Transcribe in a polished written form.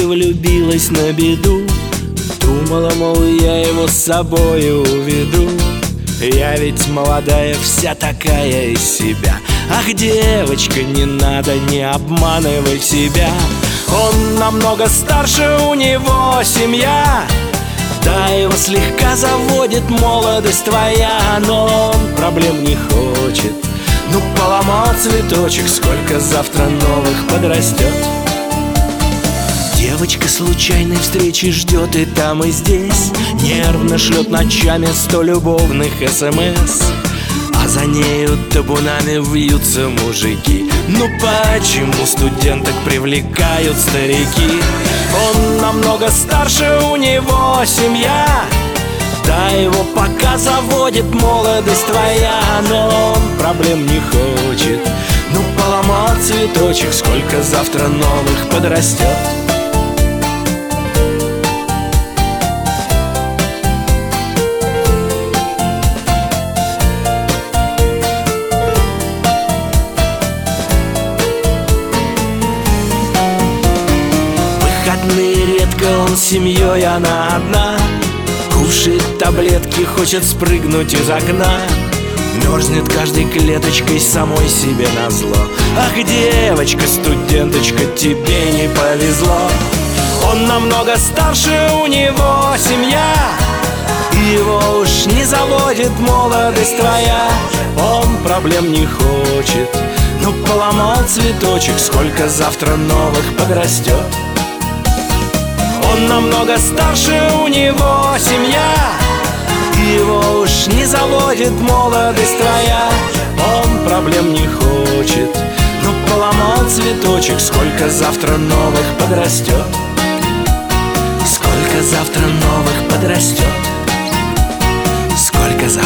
влюбилась на беду. Думала, мол, я его с собой уведу. Я ведь молодая, вся такая из себя. Ах, девочка, не надо, не обманывай себя. Он намного старше, у него семья. Да, его слегка заводит молодость твоя, но он проблем не хочет. Ну, поломал цветочек, сколько завтра новых подрастет. Девочка случайной встречи ждет и там, и здесь. Нервно шлет ночами 100 любовных СМС. А за нею табунами вьются мужики. Ну почему студенток привлекают старики? Он намного старше, у него семья. Да, его пока заводит молодость твоя, но он проблем не хочет. Ну поломал цветочек, сколько завтра новых подрастет. Редко он с семьей, она одна. Кушает таблетки, хочет спрыгнуть из окна. Мерзнет каждой клеточкой, самой себе назло. Ах, девочка, студенточка, тебе не повезло. Он намного старше, у него семья. Его уж не заводит молодость твоя. Он проблем не хочет. Ну поломал цветочек, сколько завтра новых подрастет. Он намного старше, у него семья. Его уж не заводит молодость твоя. Он проблем не хочет. Ну поломал цветочек, сколько завтра новых подрастет. Сколько завтра новых подрастет. Сколько